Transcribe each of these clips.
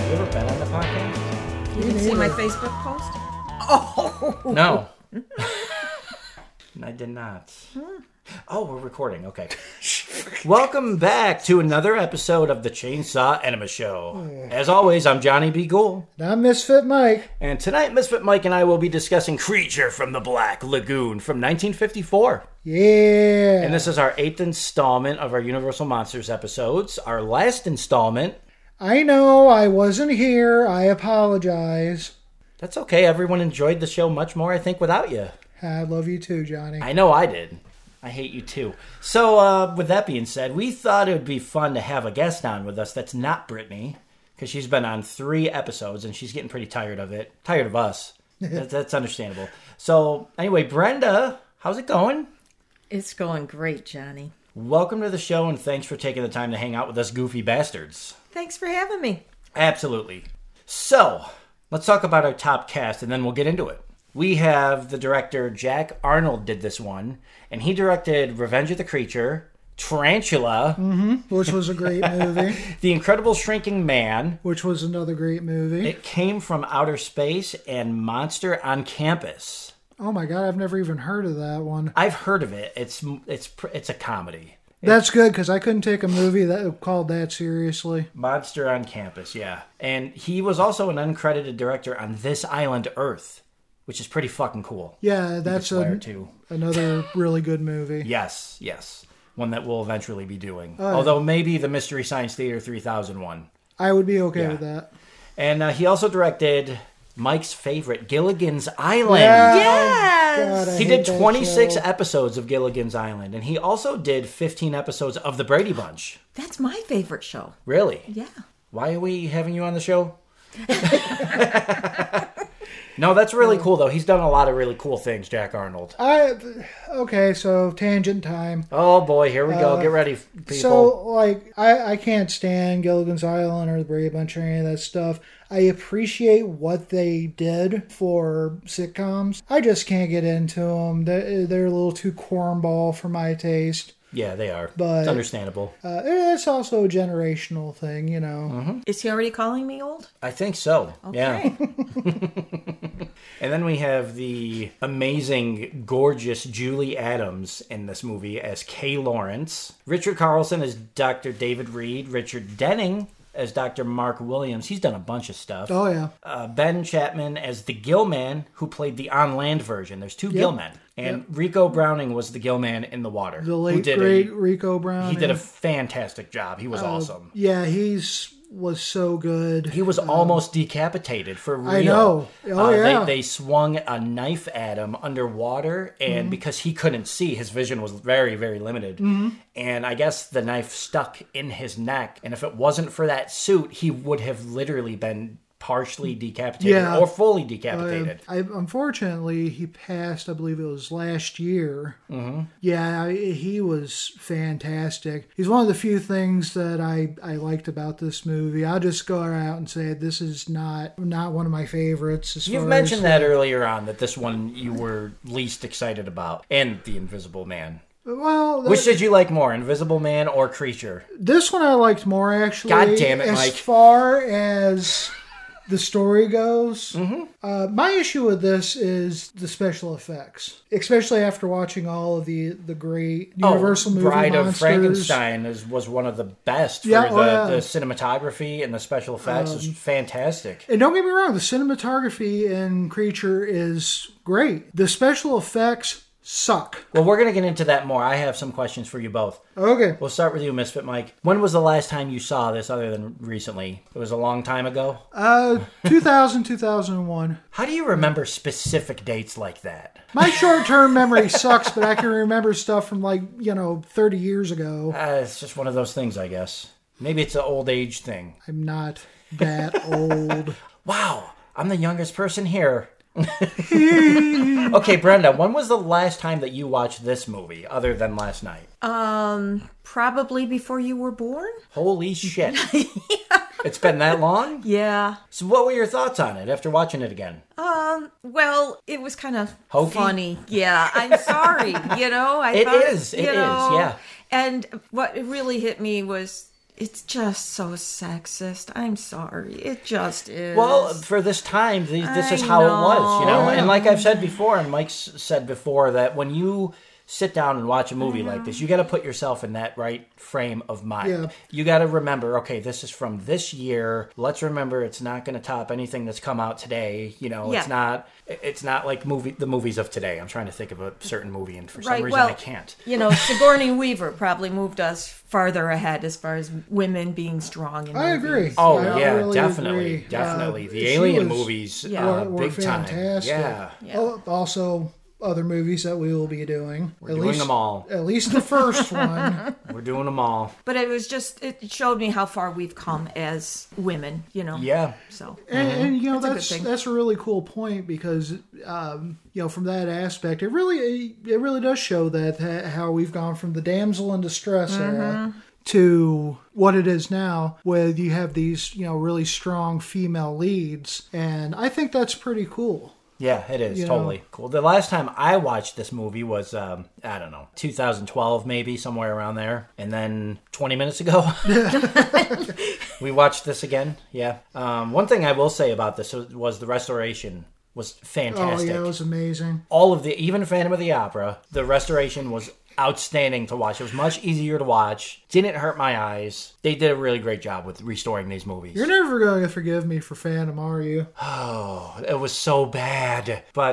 you ever been on the podcast? You didn't see my Facebook post? Oh! No. I did not. Oh, we're recording. Okay. Welcome back to another episode of the Chainsaw Enema Show. As always, I'm Johnny B. Gould. I'm Misfit Mike. And tonight, Misfit Mike and I will be discussing Creature from the Black Lagoon from 1954. Yeah. And this is our 8th installment of our Universal Monsters episodes. Our last installment. I know I wasn't here. I apologize. That's okay. Everyone enjoyed the show much more, I think, without you. I love you too, Johnny. I know I did. I hate you too. So, with that being said, we thought it would be fun to have a guest on with us that's not Brittany, because she's been on 3 episodes and she's getting pretty tired of it. Tired of us. That's understandable. So, anyway, Brenda, how's it going? It's going great, Johnny. Welcome to the show, and thanks for taking the time to hang out with us goofy bastards. Thanks for having me. Absolutely. So, let's talk about our top cast, and then we'll get into it. We have the director, Jack Arnold, did this one, and he directed Revenge of the Creature, Tarantula, Which was a great movie. The Incredible Shrinking Man, Which was another great movie. It Came from Outer Space, and Monster on Campus. Oh my God, I've never even heard of that one. I've heard of it. It's a comedy. That's good, because I couldn't take a movie that called that seriously. Monster on Campus, yeah. And he was also an uncredited director on This Island Earth, which is pretty fucking cool. Yeah, that's another really good movie. Yes. One that we'll eventually be doing. Oh, yeah. Although maybe the Mystery Science Theater 3000 one. I would be okay with that. And he also directed Mike's favorite, Gilligan's Island. Yeah. Yes! God, I He hate did that 26 show. episodes of Gilligan's Island. And he also did 15 episodes of The Brady Bunch. That's my favorite show. Really? Yeah. Why are we having you on the show? No, that's really cool, though. He's done a lot of really cool things, Jack Arnold. Okay, so tangent time. Oh, boy, here we go. Get ready, people. So, I can't stand Gilligan's Island or the Brady Bunch or any of that stuff. I appreciate what they did for sitcoms. I just can't get into them. They're a little too cornball for my taste. Yeah, they are. But it's understandable. It's also a generational thing, you know. Mm-hmm. Is he already calling me old? I think so. Okay. Yeah. And then we have the amazing, gorgeous Julie Adams in this movie as Kay Lawrence. Richard Carlson as Dr. David Reed. Richard Denning as Dr. Mark Williams. He's done a bunch of stuff. Oh, yeah. Ben Chapman as the Gillman, who played the on-land version. There's 2 Gillmen. And Rico Browning was the Gillman in the water. The late, great Rico Browning. He did a fantastic job. He was awesome. Yeah, was so good. He was almost decapitated for real. I know. Oh, yeah. They swung a knife at him underwater, and because he couldn't see, his vision was very, very limited. And I guess the knife stuck in his neck, and if it wasn't for that suit, he would have literally been partially decapitated or fully decapitated. Unfortunately, he passed, I believe it was last year. Yeah, he was fantastic. He's one of the few things that I liked about this movie. I'll just go out and say this is not one of my favorites. You've mentioned that earlier on, that this one you were least excited about, and The Invisible Man. Well, Which did you like more, Invisible Man or Creature? This one I liked more, actually. God damn it, as Mike. As far as the story goes, my issue with this is the special effects, especially after watching all of the great Universal movie Bride monsters. of Frankenstein was one of the best for the cinematography, and the special effects was fantastic. And don't get me wrong, the cinematography in Creature is great. The special effects suck. Well, we're going to get into that more. I have some questions for you both. Okay. We'll start with you, Misfit Mike. When was the last time you saw this, other than recently? It was a long time ago? 2000, 2001. How do you remember specific dates like that? My short-term memory sucks, but I can remember stuff from 30 years ago. It's just one of those things, I guess. Maybe it's an old age thing. I'm not that old. Wow, I'm the youngest person here. Okay, Brenda, when was the last time that you watched this movie, other than last night? Probably before you were born. Holy shit. It's been that long? Yeah. So what were your thoughts on it after watching it again? Well, it was kind of Hokey? funny. Yeah, I'm sorry. I It thought, is, yeah. And what really hit me was it's just so sexist. I'm sorry. It just is. Well, for this time, this is I how it was, you know? know. And like I've said before, and Mike's said before, that when you sit down and watch a movie like this, you got to put yourself in that right frame of mind. Yeah. You got to remember, okay, this is from this year. Let's remember it's not going to top anything that's come out today. You know, Yeah. it's not like the movies of today. I'm trying to think of a certain movie, and for some Right, reason well, I can't. You know, Sigourney Weaver probably moved us farther ahead as far as women being strong in I movies. agree. Oh I yeah, really definitely, agree. definitely. The She Alien was- movies, Yeah. were big time. fantastic. Yeah, Yeah. Oh, also, other movies that we will be doing. we're doing them all. At least the first one. We're doing them all. But it showed me how far we've come as women, you know. Yeah. So And you know, That's a good that's thing. that's a really cool point because you know, from that aspect, it really does show that how we've gone from the damsel in distress era to what it is now, where you have these, you know, really strong female leads, and I think that's pretty cool. Yeah, it is You know. totally cool. The last time I watched this movie was, I don't know, 2012 maybe, somewhere around there. And then 20 minutes ago, we watched this again. Yeah. One thing I will say about this was the restoration was fantastic. Oh yeah, it was amazing. All of even Phantom of the Opera, the restoration was outstanding to watch. It was much easier to watch. Didn't hurt my eyes. They did a really great job with restoring these movies. You're never going to forgive me for Phantom, are you? Oh, it was so bad. But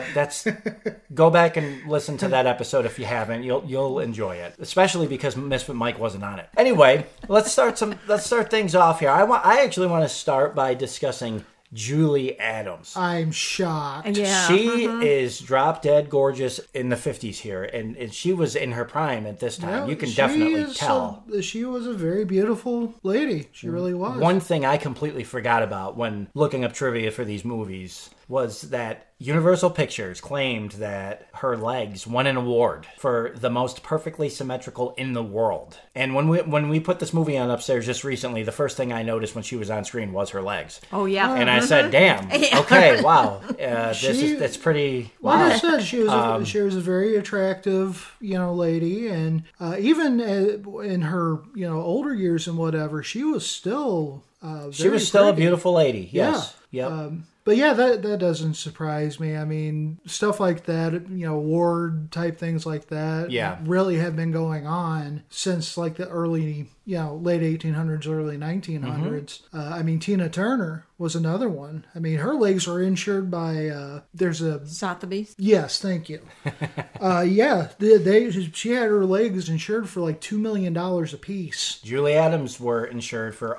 go back and listen to that episode if you haven't. You'll enjoy it, especially because Misfit Mike wasn't on it. Anyway, let's start things off here. I actually want to start by discussing Julie Adams. I'm shocked. yeah. She is drop dead gorgeous in the 50s here, and she was in her prime at this time. Yeah, You can she definitely is tell. she was a very beautiful lady. She really was. One thing I completely forgot about when looking up trivia for these movies was that Universal Pictures claimed that her legs won an award for the most perfectly symmetrical in the world. And when we put this movie on upstairs just recently, the first thing I noticed when she was on screen was her legs. Oh yeah. And I said, "Damn, okay, wow, that's pretty." Like Wow. I said, she was a very attractive, you know, lady, and even in her, you know, older years and whatever, she was still She was still a beautiful lady. Yes. Yeah. Yep. But yeah, that doesn't surprise me. I mean, stuff like that, you know, award type things like that, Yeah. really have been going on since like the early, you know, late 1800s, early 1900s. I mean, Tina Turner was another one. I mean, her legs were insured by there's a Sotheby's. yes, thank you. Yeah, she had her legs insured for like $2 million a piece, Julie Adams were insured for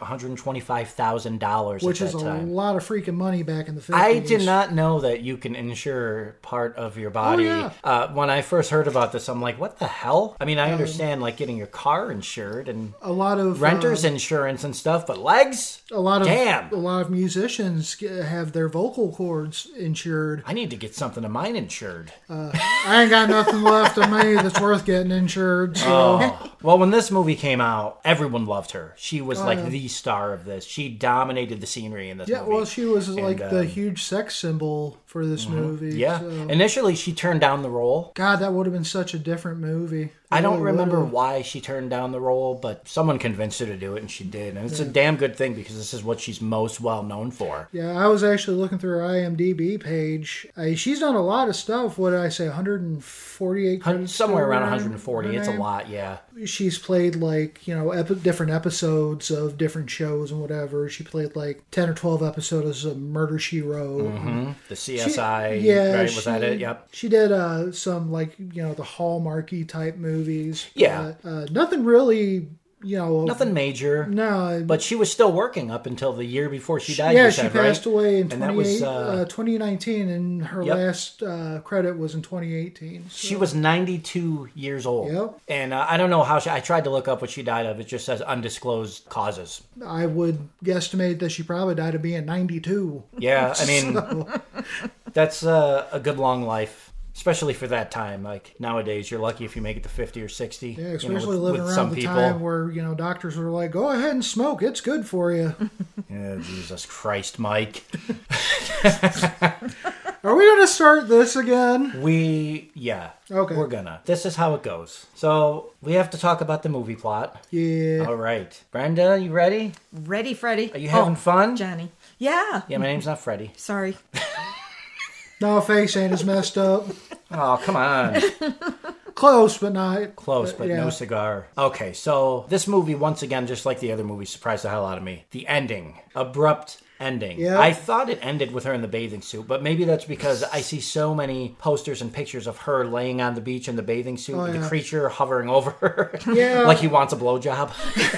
$125,000, which at is that a time. lot of freaking money back in the 50s. I did not know that you can insure part of your body. Oh, yeah. When I first heard about this, I'm like, what the hell? I mean, I understand like getting your car insured and A lot of renter's insurance and stuff, but legs? a lot of Damn. a lot of musicians have their vocal cords insured. I need to get something of mine insured. I ain't got nothing left of me that's worth getting insured. So Oh. Well, when this movie came out, everyone loved her. She was like the star of this. She dominated the scenery in this yeah, movie. well, she was like the um, huge sex symbol for this movie. Yeah. so. Initially, she turned down the role. God, that would have been such a different movie. I don't Really remember would've. why she turned down the role, but someone convinced her to do it, and she did. And it's a damn good thing because this is what she's most well known for. Yeah, I was actually looking through her IMDb page. She's done a lot of stuff. What did I say? 148 credits. Somewhere to around her 140. It's a name? lot, yeah. She's played like, you know, different episodes of different shows and whatever. She played like 10 or 12 episodes of Murder, She Wrote. The CSI, Yeah, right? Was that it? Yep. She did some like, you know, the Hallmarky type movies. Yeah. Nothing really, you know. Nothing major. No. But she was still working up until the year before she died. yeah, you she said, passed right? away in And that was, 2019, and her Yep. last credit was in 2018. She was 92 years old. Yep. And I don't know how I tried to look up what she died of. It just says undisclosed causes. I would guesstimate that she probably died of being 92. Yeah, I mean, that's a good long life. Especially for that time. Like, nowadays, you're lucky if you make it to 50 or 60. Yeah, you know, especially with living around some the people. time where, you know, doctors were like, go ahead and smoke. It's good for you. Yeah, Jesus Christ, Mike. Are we going to start this again? Okay. We're gonna. This is how it goes. So, we have to talk about the movie plot. Yeah. All right. Brenda, you ready? Ready, Freddie. Are you having fun? Johnny. Yeah. Yeah, my name's not Freddie. Sorry. No, face ain't as messed up. Oh, come on. Close, but not. Close, but yeah. no cigar. Okay, so this movie, once again, just like the other movies, surprised the hell out of me. The ending. Abrupt ending. Yep. I thought it ended with her in the bathing suit, but maybe that's because I see so many posters and pictures of her laying on the beach in the bathing suit, with the creature hovering over her. Yeah. Like he wants a blowjob.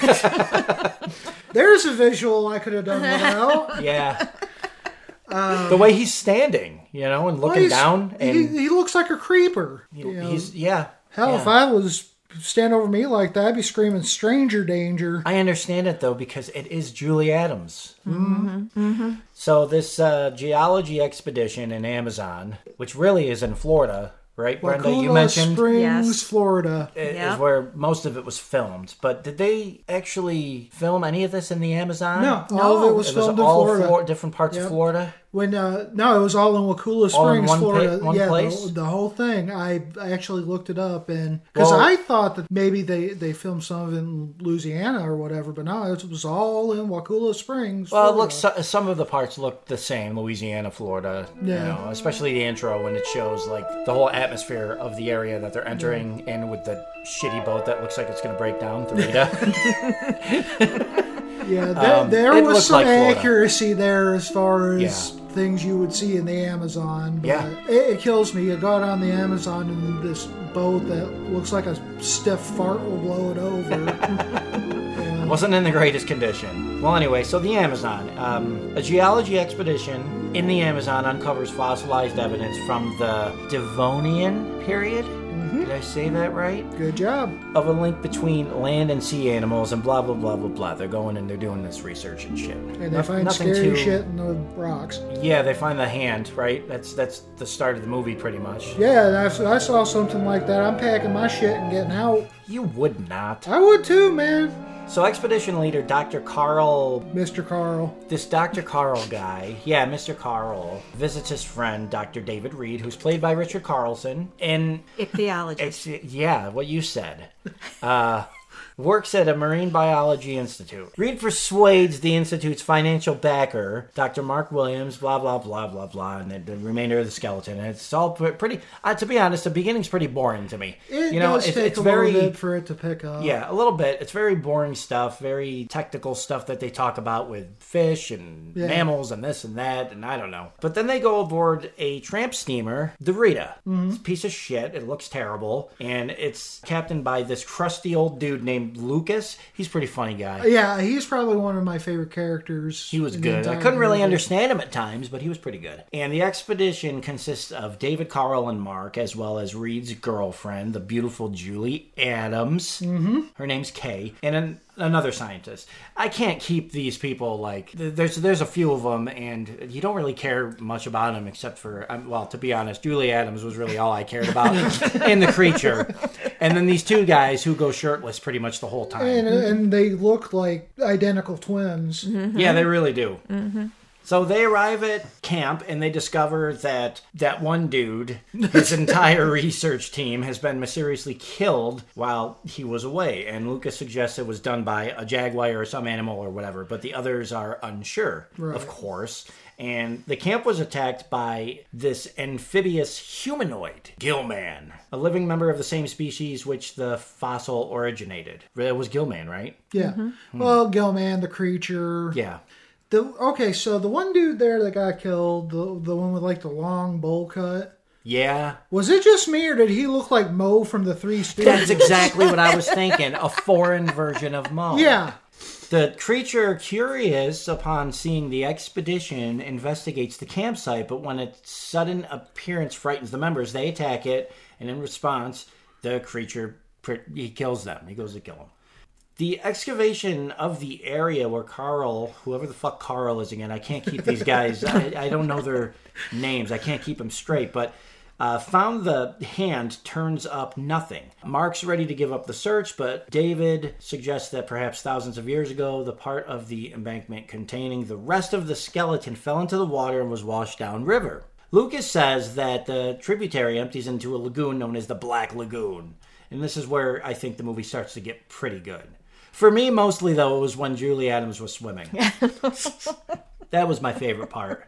There's a visual I could have done without. Yeah. The way he's standing, and looking down. And he looks like a creeper. he's, Hell, if I was stand over me like that, I'd be screaming stranger danger. I understand it, though, because it is Julie Adams. Mm-hmm. Mm-hmm. So this geology expedition in Amazon, which really is in Florida, right, Brenda? Wakulla You mentioned Springs, Yes. Florida. is where most of it was filmed. But did they actually film any of this in the Amazon? No, all of it was filmed in Florida. Different parts of Florida? When no, it was all in Wakulla Springs, All in one Florida. one place? The whole thing. I actually looked it up, and because I thought that maybe they filmed some of it in Louisiana or whatever, but no, it was all in Wakulla Springs. Well, Florida. it looks. Some of the parts look the same, Louisiana, Florida. Yeah. Especially the intro when it shows like the whole atmosphere of the area that they're entering in with the shitty boat that looks like it's going to break down. The Rita. Yeah, there it was looked some like Florida. accuracy there as far as things you would see in the Amazon. But it kills me. You go out on the Amazon in this boat that looks like a stiff fart will blow it over. Wasn't in the greatest condition. Well, anyway, so the Amazon. A geology expedition in the Amazon uncovers fossilized evidence from the Devonian period. Did I say that right? Good job. Of a link between land and sea animals and blah, blah, blah, blah, blah. They're going and they're doing this research and shit. And they find scary shit in the rocks. Yeah, they find the hand, right? That's the start of the movie, pretty much. Yeah, I saw something like that. I'm packing my shit and getting out. You would not. I would too, man. So expedition leader Dr. Carl... Mr. Carl. This Dr. Carl guy, Mr. Carl, visits his friend Dr. David Reed, who's played by Richard Carlson, and... Ichthyologist. What you said. Works at a marine biology institute. Reed persuades the institute's financial backer, Dr. Mark Williams, blah, blah, blah, blah, blah, and the remainder of the skeleton. And it's all pretty... to be honest, the beginning's pretty boring to me. It does take a little bit for it to pick up. Yeah, a little bit. It's very boring stuff, very technical stuff that they talk about with fish and mammals and this and that, and I don't know. But then they go aboard a tramp steamer, the Rita. It's a piece of shit. It looks terrible. And it's captained by this crusty old dude named Lucas. He's a pretty funny guy. Yeah, he's probably one of my favorite characters. He was good. I couldn't really understand him at times, but he was pretty good. And the expedition consists of David, Carl, and Mark, as well as Reed's girlfriend, the beautiful Julie Adams. Mm-hmm. Her name's Kay. And another scientist. I can't keep these people, like, there's a few of them, and you don't really care much about them except for, to be honest, Julie Adams was really all I cared about in the creature. And then these two guys who go shirtless pretty much the whole time. And they look like identical twins. Mm-hmm. Yeah, they really do. Mm-hmm. So they arrive at camp and they discover that one dude, his entire research team, has been mysteriously killed while he was away. And Lucas suggests it was done by a jaguar or some animal or whatever, but the others are unsure, of course. And the camp was attacked by this amphibious humanoid, Gillman, a living member of the same species which the fossil originated. It was Gillman, right? Yeah. Mm-hmm. Well, Gillman, the creature. Yeah. So the one dude there that got killed, the one with like the long bowl cut. Yeah. Was it just me, or did he look like Mo from the Three Stooges? That's exactly what I was thinking. A foreign version of Mo. Yeah. The creature, curious upon seeing the expedition, investigates the campsite, but when its sudden appearance frightens the members, they attack it, and in response, the creature, he kills them. He goes to kill them. The excavation of the area where Carl, whoever the fuck Carl is again, I can't keep these guys, I don't know their names, I can't keep them straight, but found the hand turns up nothing. Mark's ready to give up the search, but David suggests that perhaps thousands of years ago, the part of the embankment containing the rest of the skeleton fell into the water and was washed downriver. Lucas says that the tributary empties into a lagoon known as the Black Lagoon. And this is where I think the movie starts to get pretty good. For me, mostly, though, it was when Julie Adams was swimming. That was my favorite part.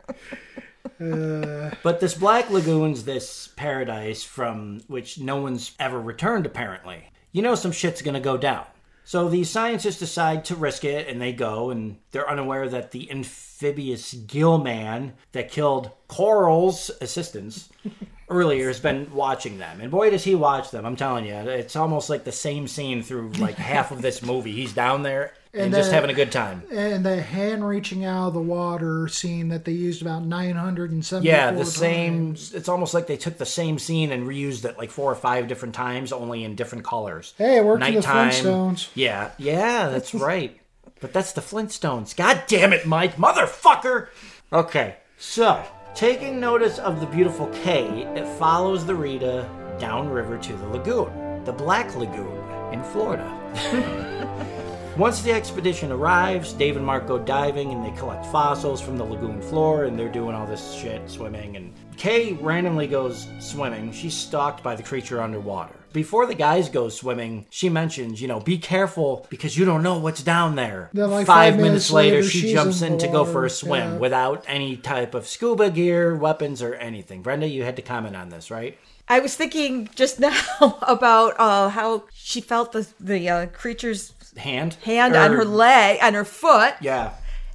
But this Black Lagoon's this paradise from which no one's ever returned, apparently. You know some shit's gonna go down. So these scientists decide to risk it, and they go, and they're unaware that the amphibious gill man that killed Coral's assistants earlier has been watching them. And boy, does he watch them, I'm telling you. It's almost like the same scene through like half of this movie. He's down there and just having a good time. And the hand reaching out of the water scene that they used about 974 Yeah, the times. same. It's almost like they took the same scene and reused it like 4 or 5 different times, only in different colors. Hey, it worked for the Nighttime. Flintstones. Yeah, that's right. But that's the Flintstones. God damn it, Mike. Motherfucker! Okay, so, taking notice of the beautiful Kay, it follows the Rita downriver to the lagoon. The Black Lagoon in Florida. Once the expedition arrives, Dave and Mark go diving and they collect fossils from the lagoon floor and they're doing all this shit, swimming. And Kay randomly goes swimming. She's stalked by the creature underwater. Before the guys go swimming, she mentions, be careful because you don't know what's down there. Then, like, 5 minutes later, she she's jumps in in the to go water. for a swim Yeah. without any type of scuba gear, weapons, or anything. Brenda, you had to comment on this, right? I was thinking just now about how she felt the creature's Hand hand Or- on her leg, on her foot. Yeah.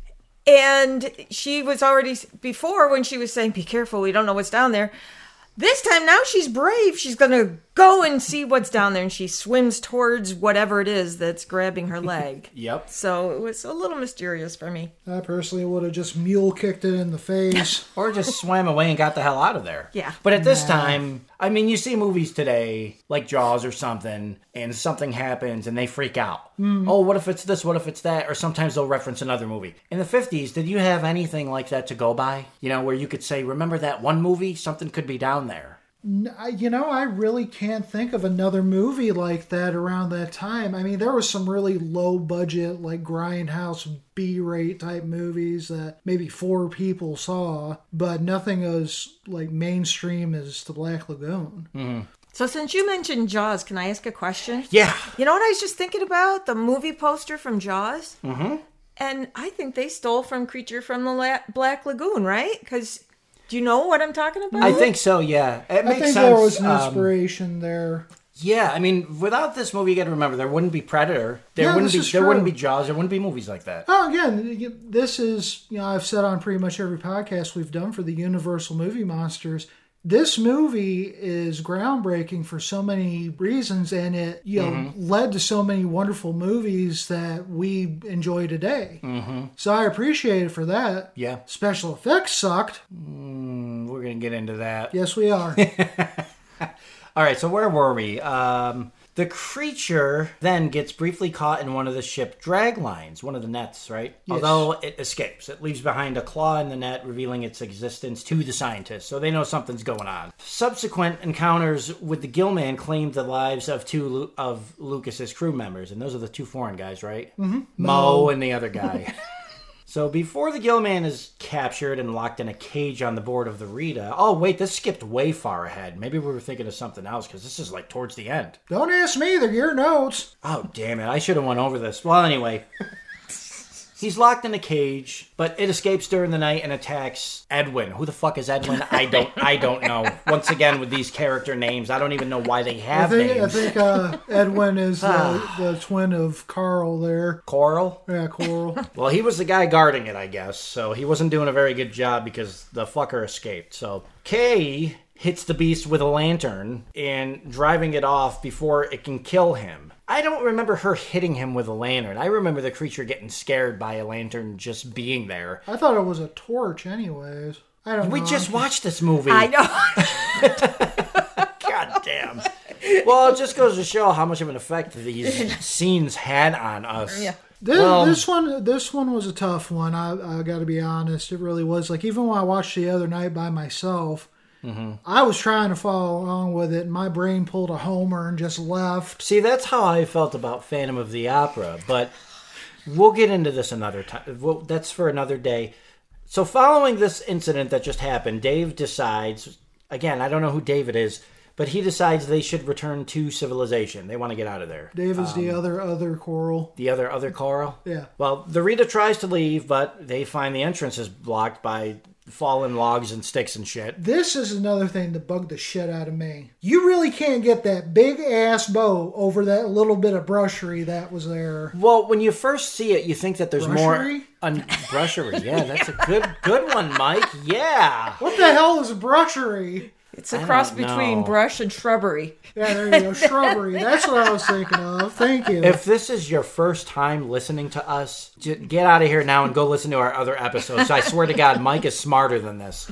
And she was already, before when she was saying, be careful, we don't know what's down there. This time now she's brave. She's going to go and see what's down there. And she swims towards whatever it is that's grabbing her leg. Yep. So it was a little mysterious for me. I personally would have just mule kicked it in the face. Or just swam away and got the hell out of there. Yeah. But at this time, I mean, you see movies today, like Jaws or something, and something happens and they freak out. Oh, what if it's this? What if it's that? Or sometimes they'll reference another movie. In the 50s, did you have anything like that to go by? Where you could say, remember that one movie? Something could be down there. I really can't think of another movie like that around that time. I mean, there was some really low budget, like Grindhouse B-rate type movies that maybe 4 people saw, but nothing as like mainstream as The Black Lagoon. So since you mentioned Jaws, can I ask a question? Yeah. You know what I was just thinking about? The movie poster from Jaws? Mm-hmm. And I think they stole from Creature from the Black Lagoon, right? Because do you know what I'm talking about? I think so, yeah. It makes I think sense. there was an inspiration there. Yeah, I mean, without this movie, you got to remember, there wouldn't be Predator. There Yeah, wouldn't this be is wouldn't true. be Jaws. There wouldn't be movies like that. Oh, again, this is, I've said on pretty much every podcast we've done for the Universal Movie Monsters. This movie is groundbreaking for so many reasons, and it led to so many wonderful movies that we enjoy today. So I appreciate it for that. Yeah. Special effects sucked. We're going to get into that. Yes, we are. All right, so where were we? The creature then gets briefly caught in one of the ship drag lines, one of the nets, right? Yes. Although it escapes. It leaves behind a claw in the net, revealing its existence to the scientists, so they know something's going on. Subsequent encounters with the Gillman claimed the lives of 2 of Lucas's crew members, and those are the 2 foreign guys, right? Mm-hmm. Mo and the other guy. So before the Gillman is captured and locked in a cage on the board of the Rita... Oh, wait, this skipped way far ahead. Maybe we were thinking of something else, because this is like towards the end. Don't ask me, they're your notes. Oh, damn it. I should have went over this. Well, anyway. He's locked in a cage, but it escapes during the night and attacks Edwin. Who the fuck is Edwin? I don't know. Once again, with these character names, I don't even know why they have I names. think Edwin is the twin of Carl there. Coral? Yeah, Coral. Well, he was the guy guarding it, I guess. So he wasn't doing a very good job because the fucker escaped. So Kay hits the beast with a lantern and driving it off before it can kill him. I don't remember her hitting him with a lantern. I remember the creature getting scared by a lantern just being there. I thought it was a torch anyways. I don't know. We just watched this movie. I know. God damn. Well, it just goes to show how much of an effect these scenes had on us. Yeah. This one was a tough one. I got to be honest. It really was. Like, even when I watched the other night by myself, I was trying to follow along with it, and my brain pulled a Homer and just left. See, that's how I felt about Phantom of the Opera, but we'll get into this another time. Well, that's for another day. So following this incident that just happened, Dave decides, again, I don't know who David is, but he decides they should return to civilization. They want to get out of there. Dave is the other Coral. The other Coral? Yeah. Well, the Rita tries to leave, but they find the entrance is blocked by fallen logs and sticks and shit. This is another thing that bugged the shit out of me. You really can't get that big ass bow over that little bit of brushery that was there. Well, when you first see it, you think that there's Brushery? more brushery. Yeah, that's a good one, Mike. Yeah. What the hell is brushery? It's a cross don't between know. brush and shrubbery. Yeah, there you go. Shrubbery. That's what I was thinking of. Thank you. If this is your first time listening to us, get out of here now and go listen to our other episodes. I swear to God, Mike is smarter than this.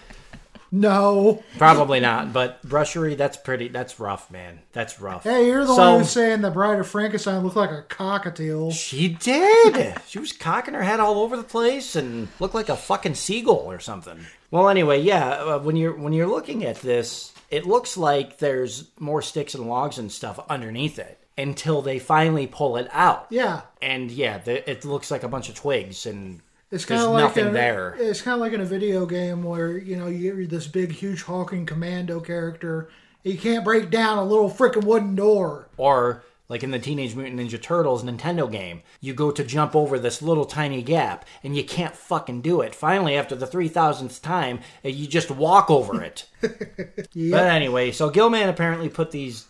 No. Probably not, but brushery, that's rough, man. That's rough. Hey, you're the So- one who's saying the Bride of Frankenstein looked like a cockatiel. She did. She was cocking her head all over the place and looked like a fucking seagull or something. Well, anyway, yeah. When you're looking at this, it looks like there's more sticks and logs and stuff underneath it until they finally pull it out. Yeah. And yeah, it looks like a bunch of twigs and It's kind there's of like nothing there. It's kind of like in a video game where you get this big, huge hulking commando character. You can't break down a little freaking wooden door. Or like in the Teenage Mutant Ninja Turtles Nintendo game, you go to jump over this little tiny gap and you can't fucking do it. Finally, after the 3,000th time, you just walk over it. Yep. But anyway, so Gilman apparently put this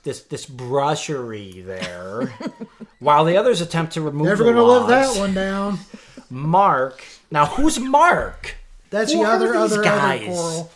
brushery there, while the others attempt to remove Never the gonna live logs. that one down. Mark. Now, who's Mark? That's Who the are other these guys? Coral.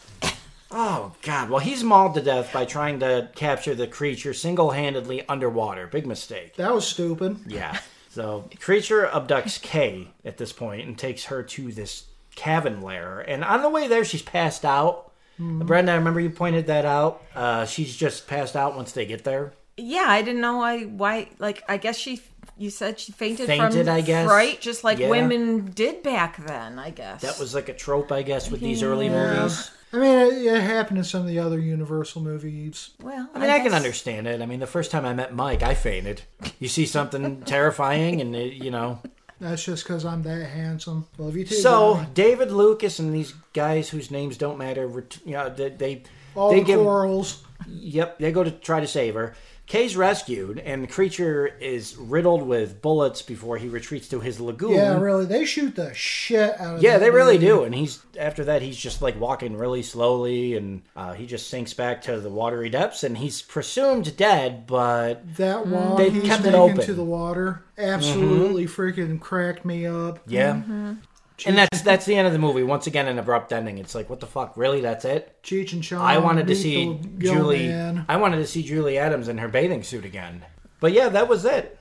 Oh, God. Well, he's mauled to death by trying to capture the creature single-handedly underwater. Big mistake. That was stupid. Yeah. So, the creature abducts Kay at this point and takes her to this cabin lair. And on the way there, she's passed out. Brenda, I remember you pointed that out. She's just passed out once they get there. Yeah, I didn't know why. Like, I guess you said she fainted from I guess. fright, just like Yeah. women did back then, I guess. That was like a trope, I guess, with these early movies. I mean, it happened in some of the other Universal movies. Well, I mean, I can guess- understand it. I mean, the first time I met Mike, I fainted. You see something terrifying, and That's just because I'm that handsome. Love you too. So Johnny. David Lucas and these guys whose names don't matter, they all they the give. corals. Yep, they go to try to save her. Kay's rescued, and the creature is riddled with bullets before he retreats to his lagoon. Yeah, really. They shoot the shit out of Yeah, that they really dude. do. And after that, he's just like walking really slowly, and he just sinks back to the watery depths, and he's presumed dead, but That wall They he's kept it making open. to the water absolutely freaking cracked me up. yeah. And that's the end of the movie. Once again, an abrupt ending. It's like, what the fuck? Really? That's it? Cheech and Chong. I wanted to meet see the Julie. Gilman. I wanted to see Julie Adams in her bathing suit again. But yeah, that was it.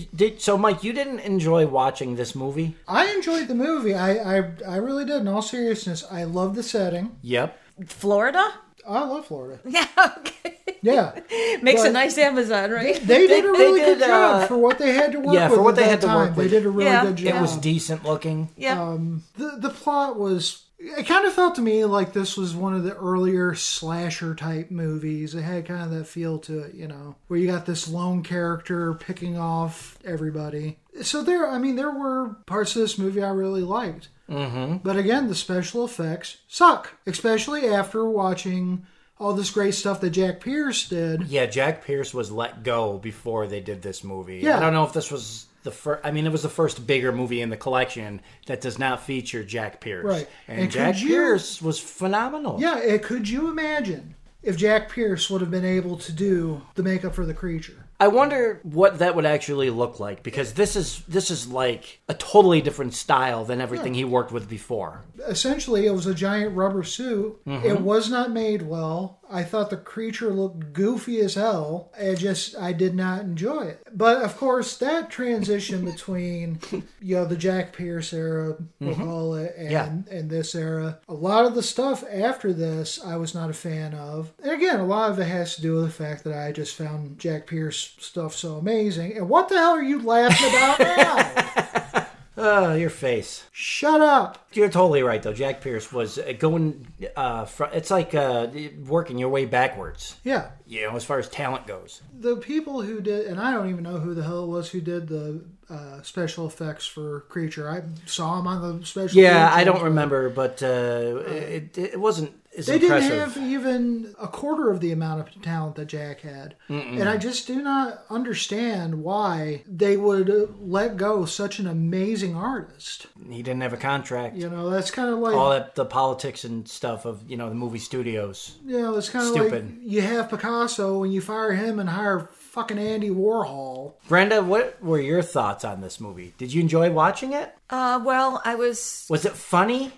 So Mike, you didn't enjoy watching this movie? I enjoyed the movie. I really did. In all seriousness, I love the setting. Yep. Florida? I love Florida. Yeah, okay. Yeah, Makes But- a nice Amazon, right? they did a really did, good job for what they had to work with. yeah, for what at they that had to work time. with. They did a really Yeah, good job. It was decent looking. Yeah. The plot was. It kind of felt to me like this was one of the earlier slasher type movies. It had kind of that feel to it, where you got this lone character picking off everybody. So there were parts of this movie I really liked. Mm-hmm. But again, the special effects suck, especially after watching all this great stuff that Jack Pierce did. Yeah, Jack Pierce was let go before they did this movie. Yeah. I don't know if this was the first. I mean, it was the first bigger movie in the collection that does not feature Jack Pierce. Right. And And Jack could you- Pierce was phenomenal. Yeah, could you imagine if Jack Pierce would have been able to do the makeup for the creature? I wonder what that would actually look like, because this is like a totally different style than everything he worked with before. Essentially, it was a giant rubber suit. Mm-hmm. It was not made well. I thought the creature looked goofy as hell. I did not enjoy it. But of course, that transition between, the Jack Pierce era, we'll call it, and this era, a lot of the stuff after this, I was not a fan of. And again, a lot of it has to do with the fact that I just found Jack Pierce stuff so amazing. And what the hell are you laughing about now? Oh, your face. Shut up. You're totally right, though. Jack Pierce was going. It's like working your way backwards. Yeah. As far as talent goes. The people who did, and I don't even know who the hell it was who did the special effects for Creature. I saw him on the special. Yeah, I don't remember, but it wasn't as they impressive. didn't have even a quarter of the amount of talent that Jack had. And I just do not understand why they would let go such an amazing artist. He didn't have a contract. That's kind of like all that the politics and stuff of the movie studios. It's kind of Stupid. like you have Picasso and you fire him and hire fucking Andy Warhol. Brenda, what were your thoughts on this movie? Did you enjoy watching it? Well, I was... Was it funny?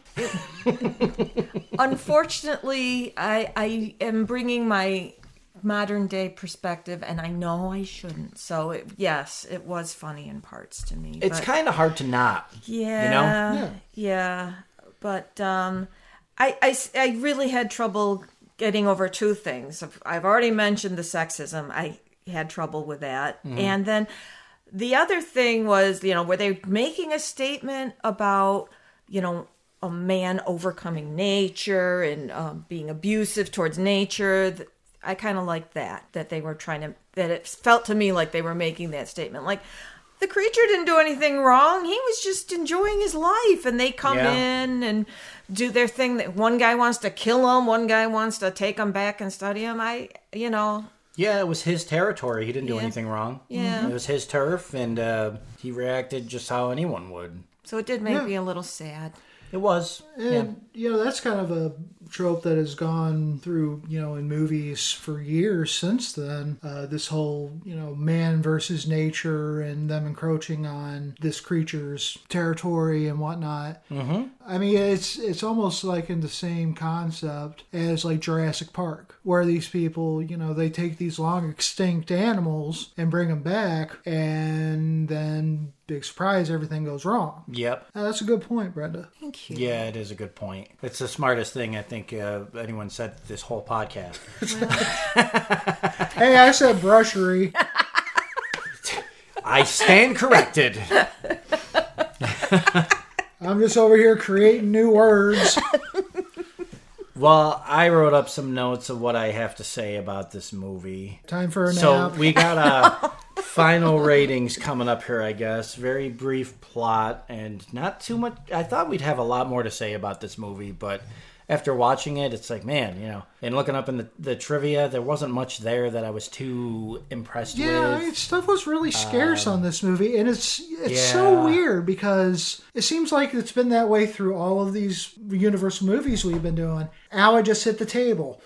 Unfortunately, I am bringing my modern day perspective, and I know I shouldn't. So, yes, it was funny in parts to me. It's kind of hard to not. Yeah. Yeah. But I really had trouble getting over two things. I've already mentioned the sexism. I had trouble with that. And then the other thing was, were they making a statement about, a man overcoming nature and being abusive towards nature? I kind of like that they were that it felt to me like they were making that statement. Like, the creature didn't do anything wrong. He was just enjoying his life. And they come in and do their thing. That one guy wants to kill him. One guy wants to take him back and study him. Yeah, it was his territory. He didn't do anything wrong. Yeah. It was his turf, and he reacted just how anyone would. So it did make me a little sad. It was. And, that's kind of a trope that has gone through, in movies for years since then. This whole, man versus nature and them encroaching on this creature's territory and whatnot. Mm-hmm. I mean, it's almost like in the same concept as like Jurassic Park, where these people, they take these long extinct animals and bring them back, and then big surprise, everything goes wrong. Yep. That's a good point, Brenda. Thank you. Yeah, it is a good point. It's the smartest thing I think anyone said this whole podcast. Hey, I said brushery. I stand corrected. I'm just over here creating new words. Well, I wrote up some notes of what I have to say about this movie. Time for a nap. So we got final ratings coming up here, I guess. Very brief plot and not too much. I thought we'd have a lot more to say about this movie, but after watching it, it's like, man, and looking up in the trivia, there wasn't much there that I was too impressed with. Yeah, I mean, stuff was really scarce on this movie, and it's so weird because it seems like it's been that way through all of these Universal movies we've been doing. Ow, I just hit the table.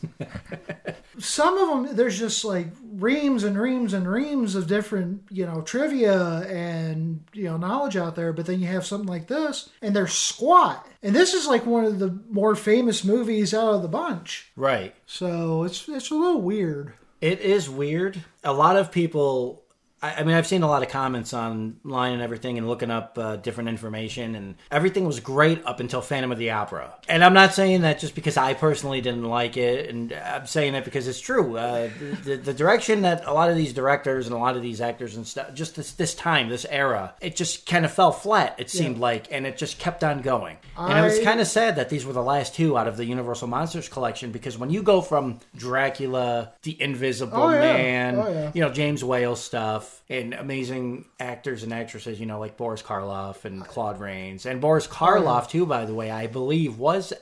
Some of them, there's just like reams and reams and reams of different, trivia and, knowledge out there, but then you have something like this, and they're squat. And this is like one of the more famous movies out of the bunch. Right. So it's a little weird. It is weird. A lot of people... I mean, I've seen a lot of comments online and everything and looking up different information, and everything was great up until Phantom of the Opera. And I'm not saying that just because I personally didn't like it, and I'm saying it because it's true. The direction that a lot of these directors and a lot of these actors and stuff, just this time, this era, it just kind of fell flat, it seemed like, and it just kept on going. And it was kind of sad that these were the last two out of the Universal Monsters collection, because when you go from Dracula, The Invisible Man, James Whale stuff, and amazing actors and actresses, like Boris Karloff and Claude Rains. And Boris Karloff, too, by the way, I believe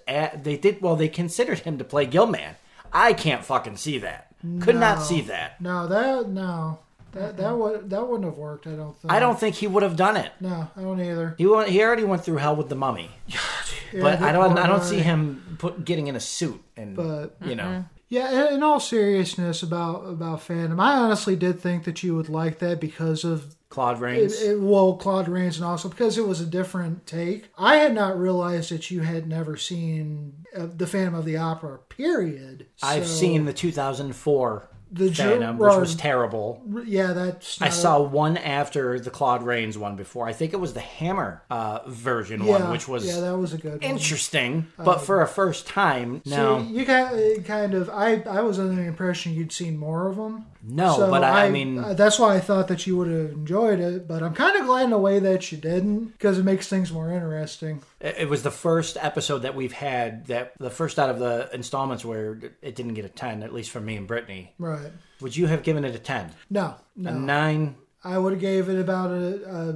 they considered him to play Gilman. I can't fucking see that. Could not see that. No. That wouldn't have worked, I don't think. I don't think he would have done it. No, I don't either. He already went through hell with the Mummy. But I don't see him getting in a suit and, Yeah, in all seriousness about Phantom, I honestly did think that you would like that because of Claude Rains. Claude Rains, and also because it was a different take. I had not realized that you had never seen the Phantom of the Opera, period. I've seen the 2004 Phantom, which was terrible. Yeah, that's... I saw one after the Claude Rains one before. I think it was the Hammer version one, which was... Yeah, that was a good one. Interesting, but for a first time, no. See, you got kind of... I was under the impression you'd seen more of them. No, So but I mean... that's why I thought that you would have enjoyed it, but I'm kind of glad in a way that you didn't, because it makes things more interesting. It was the first episode that we've had, the first out of the installments where it didn't get a 10, at least for me and Brittany. Right. Would you have given it a 10? No. A 9? I would have gave it about a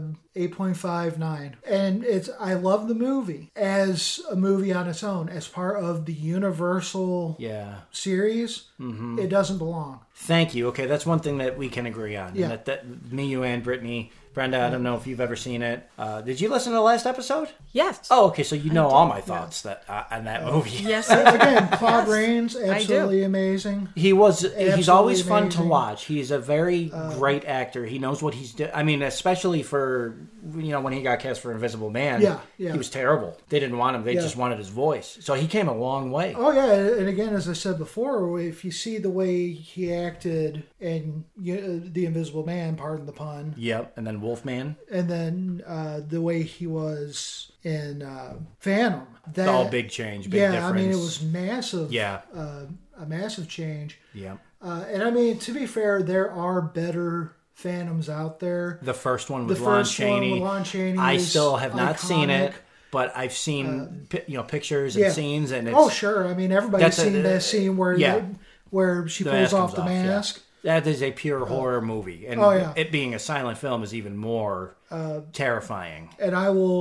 8.59. And I love the movie as a movie on its own. As part of the Universal series, it doesn't belong. Thank you. Okay, that's one thing that we can agree on. Yeah. That me, you, and Brittany. Brenda, I don't know if you've ever seen it. Did you listen to the last episode? Yes. Oh, okay. So you know all my thoughts on that movie. Yes. Again, Claude Rains, absolutely amazing. He's always fun to amazing. watch. He's a very great actor. He knows what he's doing. I mean, especially for, when he got cast for Invisible Man. Yeah. He was terrible. They didn't want him. They just wanted his voice. So he came a long way. Oh, yeah. And again, as I said before, if you see the way he acted in The Invisible Man, pardon the pun. Yep. And then Wolfman. And then the way he was in Phantom. Big change, big difference. I mean, it was massive. Yeah. A massive change. Yeah. And I mean, to be fair, there are better Phantoms out there. The first one with Lon Chaney. I still have not seen it, but I've seen pictures and scenes, and it's, sure. I mean, everybody's seen that scene where she pulls off the mask. Yeah. That is a pure horror movie, and it being a silent film is even more terrifying. And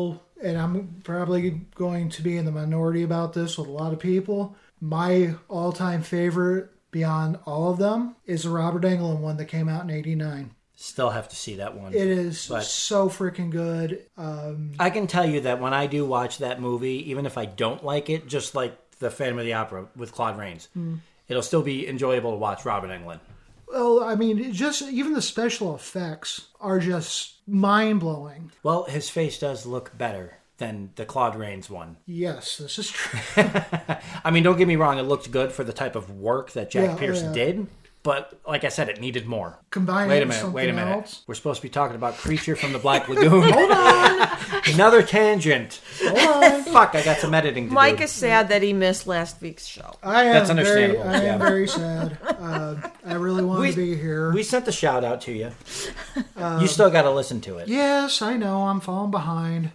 I'm probably going to be in the minority about this with a lot of people. My all-time favorite, beyond all of them, is the Robert Englund one that came out in '89. Still have to see that one. It is so freaking good. I can tell you that when I do watch that movie, even if I don't like it, just like the Phantom of the Opera with Claude Rains, it'll still be enjoyable to watch Robert Englund. Well, I mean, just even the special effects are just mind-blowing. Well, his face does look better than the Claude Rains one. Yes, this is true. I mean, don't get me wrong, it looked good for the type of work that Jack Pierce did. But like I said, it needed more. Combine Wait it a with minute. something else. We're supposed to be talking about Creature from the Black Lagoon. Hold on. Another tangent. Hold on. Fuck, I got some editing to do. Mike is sad that he missed last week's show. That's understandable. I am very sad. I really wanted to be here. We sent the shout out to you. You still got to listen to it. Yes, I know. I'm falling behind.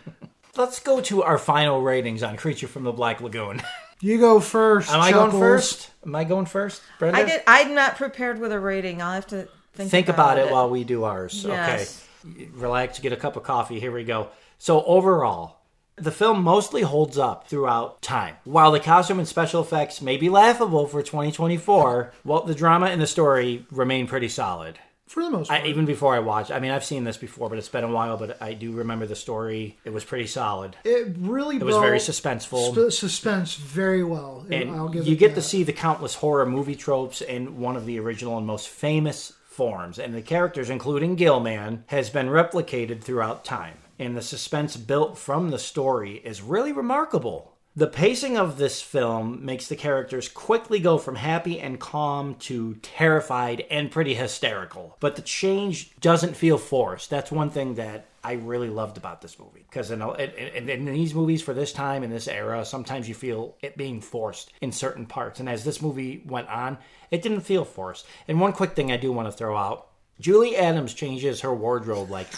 Let's go to our final ratings on Creature from the Black Lagoon. You go first. Am I going first? Am I going first, Brenda? I'm not prepared with a rating. I'll have to think about it while we do ours. Yes. Okay. Relax, get a cup of coffee. Here we go. So overall, the film mostly holds up throughout time. While the costume and special effects may be laughable for 2024, the drama and the story remain pretty solid. For the most part. Even before I watched, I've seen this before, but it's been a while, but I do remember the story. It was pretty solid. It was very suspenseful. Suspense very well. And I'll give you it get that. to see the countless horror movie tropes in one of the original and most famous forms. And the characters, including Gilman, has been replicated throughout time. And the suspense built from the story is really remarkable. The pacing of this film makes the characters quickly go from happy and calm to terrified and pretty hysterical. But the change doesn't feel forced. That's one thing that I really loved about this movie. Because in these movies for this time, in this era, sometimes you feel it being forced in certain parts. And as this movie went on, it didn't feel forced. And one quick thing I do want to throw out. Julie Adams changes her wardrobe like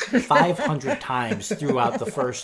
500 times throughout the first...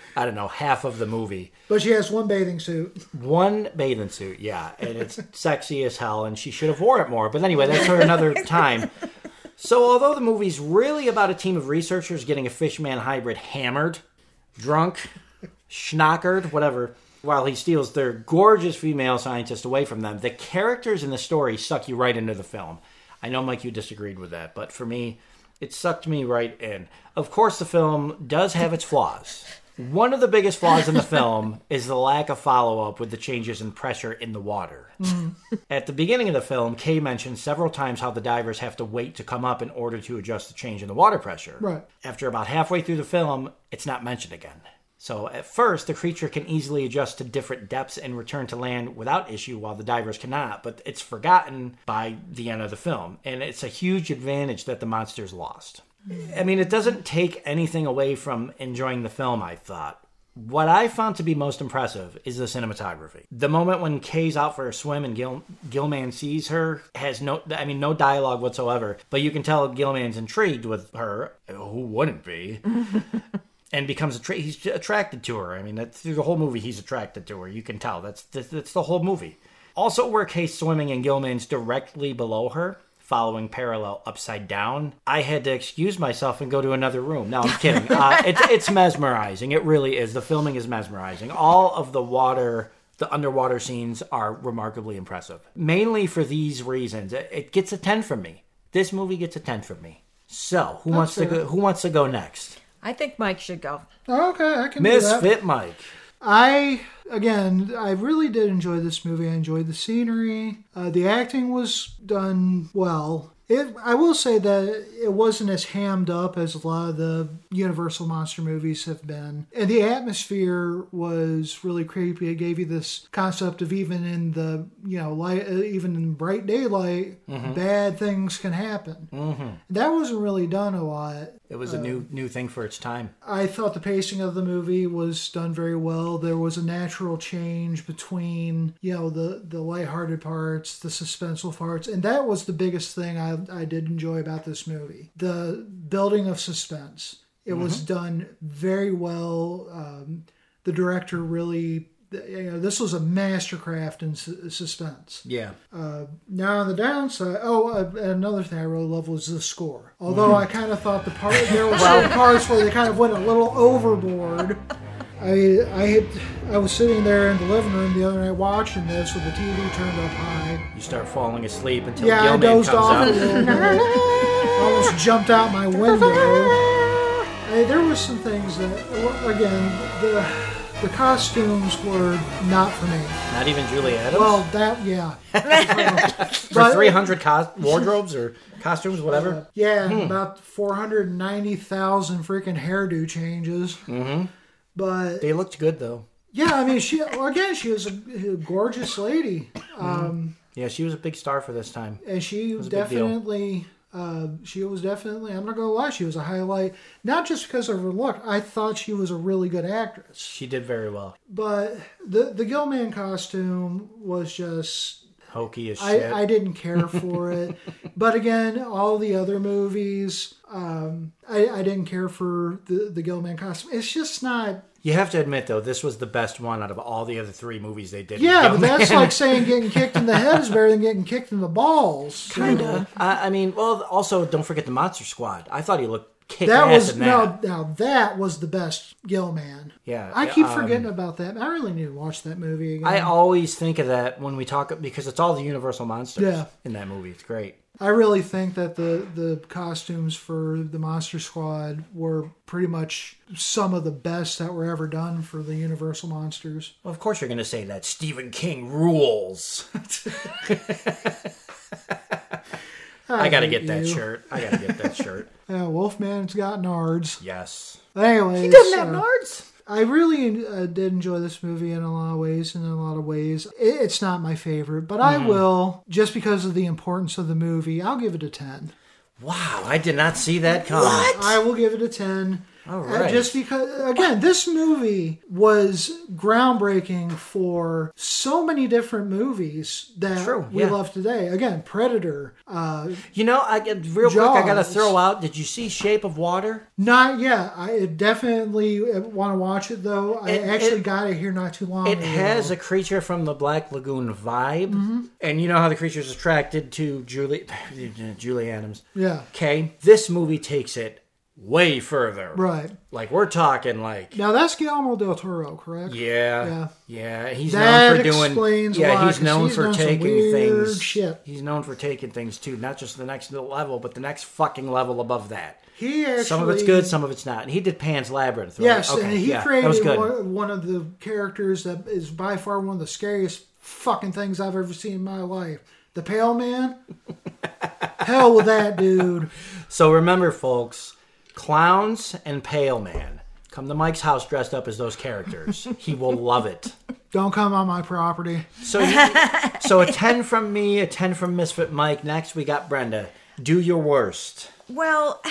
half of the movie. But she has one bathing suit. One bathing suit, yeah. And it's sexy as hell, and she should have wore it more. But anyway, that's for another time. So although the movie's really about a team of researchers getting a Fishman hybrid hammered, drunk, schnockered, whatever, while he steals their gorgeous female scientist away from them, the characters in the story suck you right into the film. I know, Mike, you disagreed with that, but for me, it sucked me right in. Of course, the film does have its flaws. One of the biggest flaws in the film is the lack of follow-up with the changes in pressure in the water. At the beginning of the film, Kay mentioned several times how the divers have to wait to come up in order to adjust the change in the water pressure. Right. After about halfway through the film, it's not mentioned again. So at first, the creature can easily adjust to different depths and return to land without issue while the divers cannot, but it's forgotten by the end of the film. And it's a huge advantage that the monster's lost. I mean, it doesn't take anything away from enjoying the film, I thought. What I found to be most impressive is the cinematography. The moment when Kay's out for a swim and Gilman sees her has no dialogue whatsoever, but you can tell Gilman's intrigued with her. Who wouldn't be? And becomes he's attracted to her. I mean, that's through the whole movie. He's attracted to her. You can tell. That's the whole movie. Also, where Kay's swimming and Gilman's directly below her, following parallel upside down, I had to excuse myself and go to another room. No, I'm kidding. It's mesmerizing. It really is. The filming is mesmerizing. All of the underwater scenes are remarkably impressive. Mainly for these reasons. It gets a 10 from me. This movie gets a 10 from me. So, who wants to go next? I think Mike should go. Okay, I can do that. Misfit Mike. I really did enjoy this movie. I enjoyed the scenery. The acting was done well. I will say that it wasn't as hammed up as a lot of the Universal monster movies have been. And the atmosphere was really creepy. It gave you this concept of even in the, light, even in bright daylight, bad things can happen. Mm-hmm. That wasn't really done a lot. It was a new thing for its time. I thought the pacing of the movie was done very well. There was a natural change between, the lighthearted parts, the suspenseful parts, and that was the biggest thing I did enjoy about this movie. The building of suspense. It was done very well. The director really... this was a mastercraft in suspense. Yeah. Now on the downside, another thing I really loved was the score. Although I kind of thought there were certain parts where they kind of went a little overboard. I was sitting there in the living room the other night watching this with the TV turned up high. You start falling asleep until Gilman comes off out. a little bit. Almost jumped out my window. There was some things that, again, the costumes were not for me. Not even Julie Adams? Well, yeah. For 300 wardrobes or costumes, whatever? About 490,000 freaking hairdo changes. Mm-hmm. But they looked good, though. Yeah, I mean, she was a gorgeous lady. Yeah, she was a big star for this time. And she was definitely... I'm not going to lie, she was a highlight. Not just because of her look. I thought she was a really good actress. She did very well. But the Gilman costume was just... hokey as shit. I didn't care for it. But again, all the other movies, I didn't care for the Gilman costume. It's just not... You have to admit, though, this was the best one out of all the other 3 movies they did. Yeah, but that's like saying getting kicked in the head is better than getting kicked in the balls. Kind of. Also, don't forget the Monster Squad. I thought he looked kick-ass in that. Now that was the best Gilman. Yeah. I keep forgetting about that. I really need to watch that movie again. I always think of that when we talk, because it's all the Universal monsters in that movie. It's great. I really think that the costumes for the Monster Squad were pretty much some of the best that were ever done for the Universal monsters. Well, of course you're going to say that. Stephen King rules. I got to get that shirt. Yeah, Wolfman's got nards. Yes. Anyways, he doesn't have nards. I really did enjoy this movie in a lot of ways, It's not my favorite, but I will, just because of the importance of the movie, I'll give it a 10. Wow, I did not see that coming. What? I will give it a 10. All right. Just because, again, this movie was groundbreaking for so many different movies that we love today. Again, Predator. Real quick, I got to throw out, did you see Shape of Water? Not yet. I definitely want to watch it, though. I actually got it here not too long ago. It has a creature from the Black Lagoon vibe. Mm-hmm. And you know how the creature's attracted to Julie Adams. Yeah. Okay, this movie takes it way further. Right. Like, we're talking like... Now, that's Guillermo del Toro, correct? Yeah. He's that known for doing... explains a lot, he's known for taking things... shit. He's known for taking things, too. Not just the next level, but the next fucking level above that. He actually... Some of it's good, some of it's not. And he did Pan's Labyrinth, right? Yes, okay, and he created one of the characters that is by far one of the scariest fucking things I've ever seen in my life. The Pale Man? Hell with that, dude. So remember, folks... Clowns and Pale Man. Come to Mike's house dressed up as those characters. He will love it. Don't come on my property. So a 10 from me, a 10 from Misfit Mike. Next, we got Brenda. Do your worst. Well,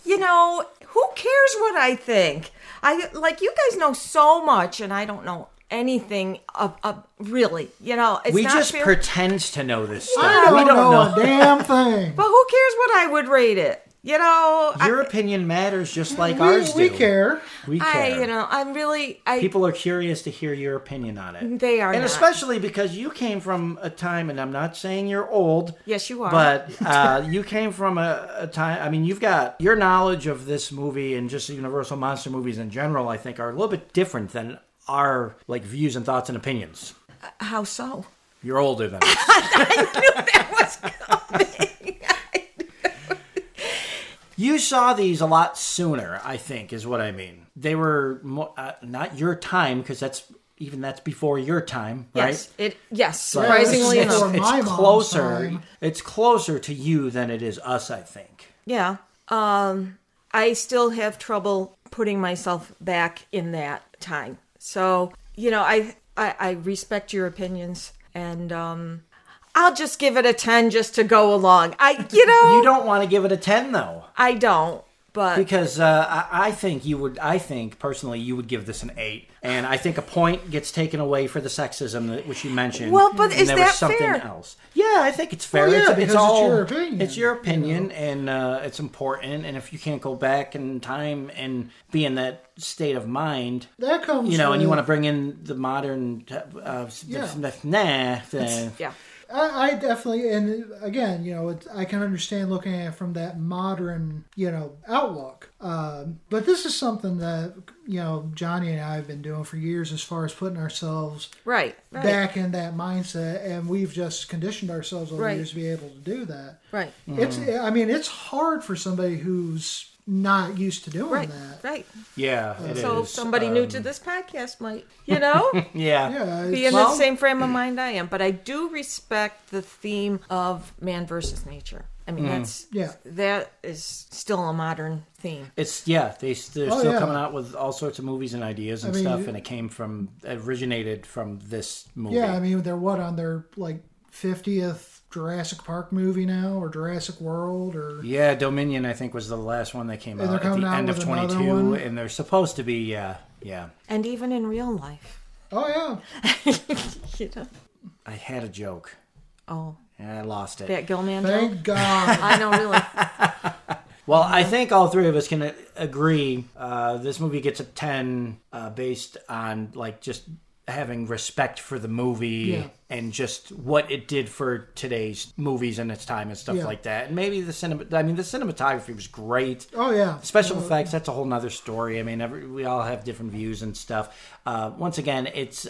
who cares what I think? You guys know so much, and I don't know anything of really. It's We not just fair. pretend to know this stuff. I we don't know a damn thing. But who cares what I would rate it? Your opinion matters just like ours do. We care. We care. I'm really. People are curious to hear your opinion on it. They are And not. especially because you came from a time, and I'm not saying you're old. Yes, you are. But you came from a time, I mean, you've got your knowledge of this movie and just the Universal Monster movies in general, I think, are a little bit different than our views and thoughts and opinions. How so? You're older than us. I knew that was coming. You saw these a lot sooner, I think, is what I mean. They were not your time, because that's before your time, right? Yes, surprisingly But enough. my It's mom's closer. time. It's closer to you than it is us, I think. Yeah. I still have trouble putting myself back in that time. So, I respect your opinions, and I'll just give it a 10 just to go along. You don't want to give it a 10, though. I don't, but Because I think you would. I think personally you would give this an 8, and I think a point gets taken away for the sexism which you mentioned. Well, but and is there that was something fair? else. Yeah, I think it's fair. Well, yeah, it's because all it's your opinion. It's your opinion, and it's important. And if you can't go back in time and be in that state of mind, That comes. and you with- want to bring in the modern, yeah. I definitely, and again, I can understand looking at it from that modern, outlook. But this is something that, Johnny and I have been doing for years as far as putting ourselves Right. back in that mindset, and we've just conditioned ourselves over Right. years to be able to do that. Right. It's hard for somebody who's not used to doing Right. that. Right. yeah, it So is. somebody new to this podcast might, yeah. Yeah, be in the same frame of mind I am. But I do respect the theme of man versus nature. I mean, that is still a modern theme. They're still yeah. coming out with all sorts of movies and ideas and stuff, and it originated from this movie. Yeah, they're on their 50th Jurassic Park movie now, or Jurassic World, or Yeah, Dominion, I think, was the last one that came And out they're at the coming out end of with another 22, one? and they're supposed to be, yeah. And even in real life. oh yeah, I had a joke, Oh, and I lost it. that Gilman joke? thank God. I know, really. Well, I think all three of us can agree this movie gets a 10 based on, just having respect for the movie and just what it did for today's movies and its time and stuff like that. And maybe the cinematography was great. Oh yeah, Special effects, that's a whole nother story. I mean, we all have different views and stuff. Once again, it's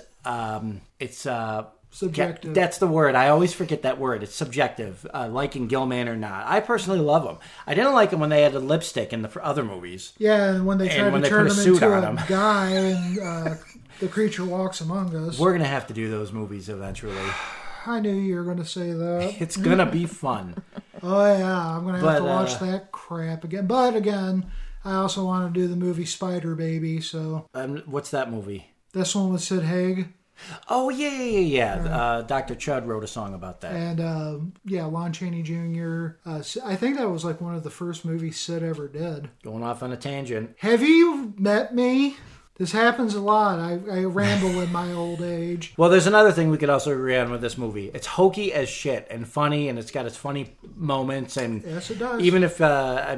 subjective. That's the word. I always forget that word. It's subjective, liking Gilman or not. I personally love him. I didn't like him when they had a lipstick in the other movies. Yeah, and when they tried when to they turn put a him suit into on a him. guy, and The Creature Walks Among Us. We're going to have to do those movies eventually. I knew you were going to say that. It's going to be fun. Oh yeah, I'm going to have to But, watch that crap again. But again, I also want to do the movie Spider Baby. So What's that movie? this one with Sid Haig. Oh, yeah. Dr. Chud wrote a song about that. And Lon Chaney Jr. I think that was one of the first movies Sid ever did. Going off on a tangent. Have you met me? This happens a lot. I ramble in my old age. Well, there's another thing we could also agree on with this movie. It's hokey as shit and funny, and it's got its funny moments. And Yes, it does. even if, Brenda,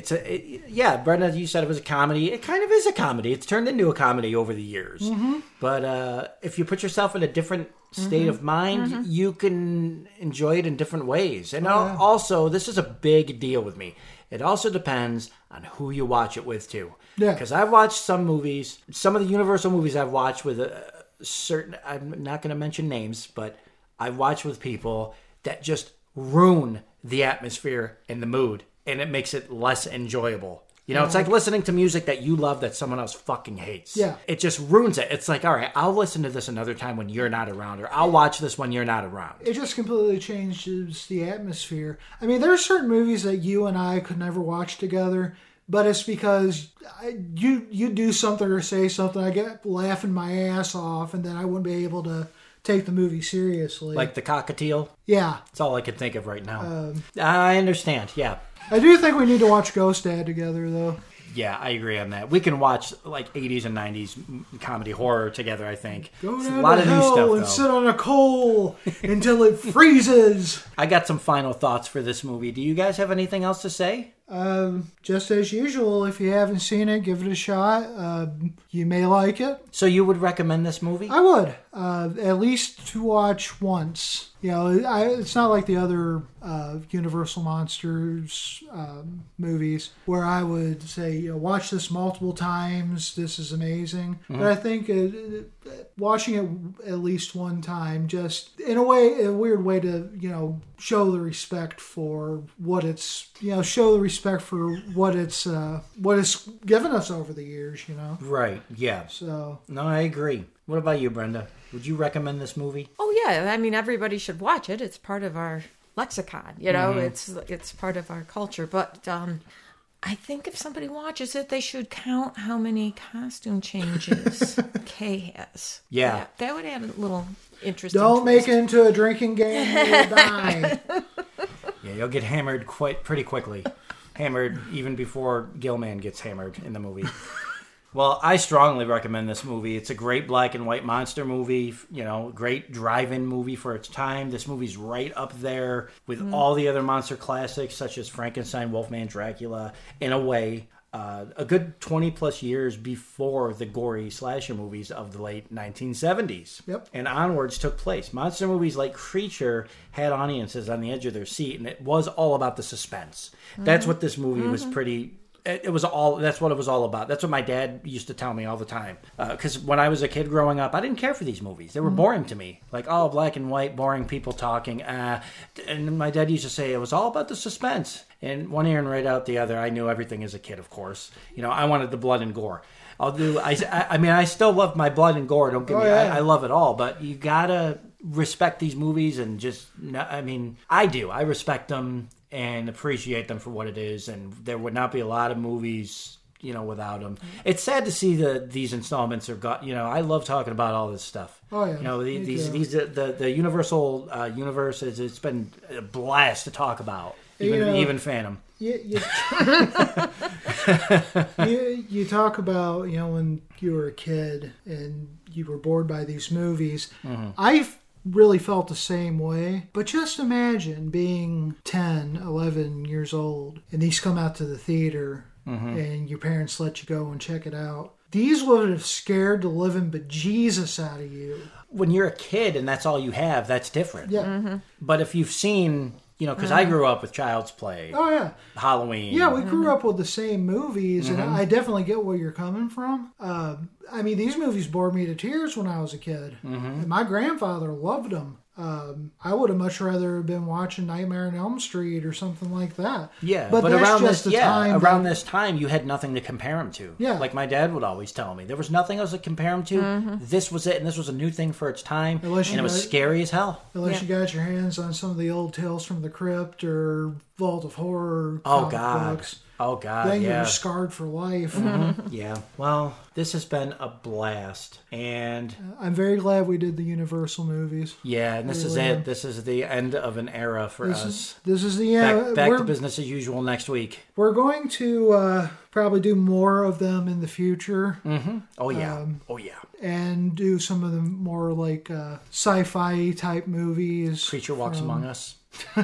you said it was a comedy. It kind of is a comedy. It's turned into a comedy over the years. Mm-hmm. But if you put yourself in a different state of mind, you can enjoy it in different ways. And also, this is a big deal with me. It also depends on who you watch it with, too. Yeah. Because I've watched some movies, some of the Universal movies I've watched with a certain, I'm not going to mention names, but I've watched with people that just ruin the atmosphere and the mood, and it makes it less enjoyable. It's like listening to music that you love that someone else fucking hates. Yeah. It just ruins it. It's like, all right, I'll listen to this another time when you're not around, or I'll watch this when you're not around. It just completely changes the atmosphere. I mean, there are certain movies that you and I could never watch together, but it's because you do something or say something, I get laughing my ass off, and then I wouldn't be able to take the movie seriously. Like the cockatiel. Yeah. That's all I can think of right now. I understand. Yeah. I do think we need to watch Ghost Dad together, though. Yeah, I agree on that. We can watch like 80s and 90s comedy horror together, I think. Go It's down a lot to of new hell stuff, and though. sit on a coal until it freezes. I got some final thoughts for this movie. Do you guys have anything else to say? Just as usual, if you haven't seen it, give it a shot. You may like it. So you would recommend this movie? I would. At least to watch once. You know, it's not like the other Universal Monsters movies where I would say, you know, watch this multiple times. This is amazing. But I think watching it at least one time, just in a weird way to, you know, show the respect for what it's, you know, show the respect for what it's given us over the years, you know. Right, yeah. So No, I agree. What about you, Brenda? Would you recommend this movie? Oh yeah, I mean everybody should watch it. It's part of our lexicon, you know. It's part of our culture. But I think if somebody watches it, they should count how many costume changes Kay has. Yeah. That would add a little interest. don't make it into a drinking game. You'll die. Yeah, you'll get hammered pretty quickly. Hammered even before Gilman gets hammered in the movie. Well, I strongly recommend this movie. It's a great black and white monster movie, you know, great drive-in movie for its time. This movie's right up there with all the other monster classics, such as Frankenstein, Wolfman, Dracula, in a way. A good 20-plus years before the gory slasher movies of the late 1970s. Yep. And onwards took place. Monster movies like Creature had audiences on the edge of their seat, and it was all about the suspense. That's what this movie was pretty... It was all. That's what it was all about. That's what my dad used to tell me all the time. Because when I was a kid growing up, I didn't care for these movies. They were boring to me. Like, oh, black and white, boring people talking. And my dad used to say it was all about the suspense. And one ear and right out the other. I knew everything as a kid, of course. You know, I wanted the blood and gore. I mean, I still love my blood and gore. Don't get me. Yeah. I love it all. But you gotta respect these movies and just. I mean, I do. I respect them and appreciate them for what it is, and there would not be a lot of movies, you know, without them. It's sad to see these installments are got. You know, I love talking about all this stuff. Oh yeah, you know, the Universal universe it's been a blast to talk about. Even Phantom. You talk about, you know, when you were a kid and you were bored by these movies. I've really felt the same way. But just imagine being 10, 11 years old and these come out to the theater and your parents let you go and check it out. These would have scared the living bejesus out of you. When you're a kid and that's all you have, that's different. Yeah. But if you've seen, you know, because I grew up with Child's Play, Oh, yeah. Halloween. Yeah, we grew up with the same movies, and I definitely get where you're coming from. I mean, these movies bored me to tears when I was a kid. And my grandfather loved them. I would have much rather been watching Nightmare on Elm Street or something like that. Yeah, but that's around just this, the time. around this time, you had nothing to compare them to. Yeah. Like my dad would always tell me, there was nothing else to compare them to. This was it, and this was a new thing for its time, and it was scary as hell. Unless you got your hands on some of the old Tales from the Crypt or Vault of Horror Oh comic God! books. Oh God! Then Yeah. you're scarred for life. Yeah. Well, this has been a blast, and I'm very glad we did the Universal movies. yeah, and this is Really it. This is the end of an era for us. This is the end. Back to business as usual next week. We're going to probably do more of them in the future. Oh yeah. Oh yeah. And do some of the more like sci-fi type movies. Creature Walks Among Us.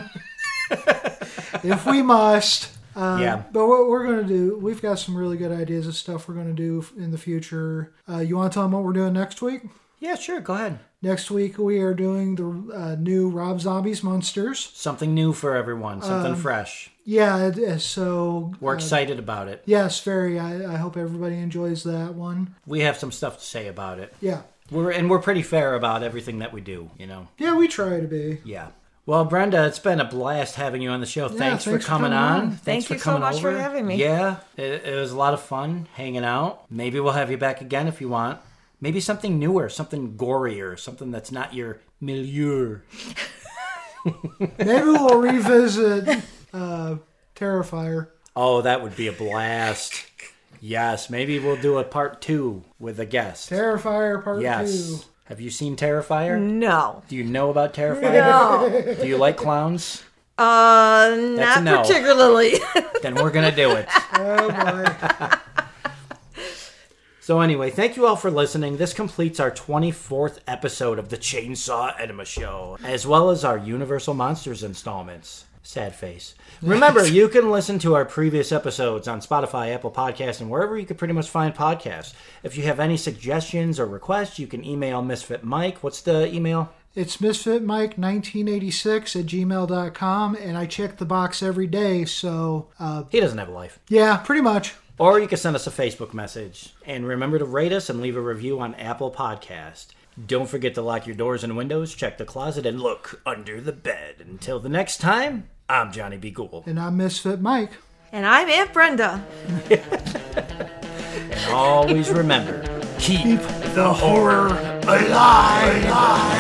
If we must. Yeah. But what we're going to do, we've got some really good ideas of stuff we're going to do in the future. You want to tell them what we're doing next week? Yeah, sure. Go ahead. Next week we are doing the new Rob Zombie's Monsters. Something new for everyone. Something fresh. Yeah, so... We're excited about it. Yes, very. I hope everybody enjoys that one. We have some stuff to say about it. Yeah. We're pretty fair about everything that we do, you know. Yeah, we try to be. Yeah. Well, Brenda, it's been a blast having you on the show. Thanks for coming on. Thanks Thank you for so coming much for over. having me. Yeah, it was a lot of fun hanging out. Maybe we'll have you back again if you want. Maybe something newer, something gorier, something that's not your milieu. Maybe we'll revisit Terrifier. Oh, that would be a blast. Yes, maybe we'll do a part 2 with a guest. Terrifier Part 2. Yes. Have you seen Terrifier? No. Do you know about Terrifier? No. Do you like clowns? Not no. particularly. Then we're going to do it. Oh, boy. So anyway, thank you all for listening. This completes our 24th episode of the Chainsaw Enema Show, as well as our Universal Monsters installments. Sad face. Remember, you can listen to our previous episodes on Spotify, Apple Podcasts, and wherever you could pretty much find podcasts. If you have any suggestions or requests, you can email Misfit Mike. What's the email? It's misfitmike1986@gmail.com, and I check the box every day, so... He doesn't have a life. yeah, pretty much. Or you can send us a Facebook message. And remember to rate us and leave a review on Apple Podcast. Don't forget to lock your doors and windows, check the closet, and look under the bed. Until the next time, I'm Johnny B. Ghoul. And I'm Misfit Mike. And I'm Aunt Brenda. And always remember, keep the horror alive.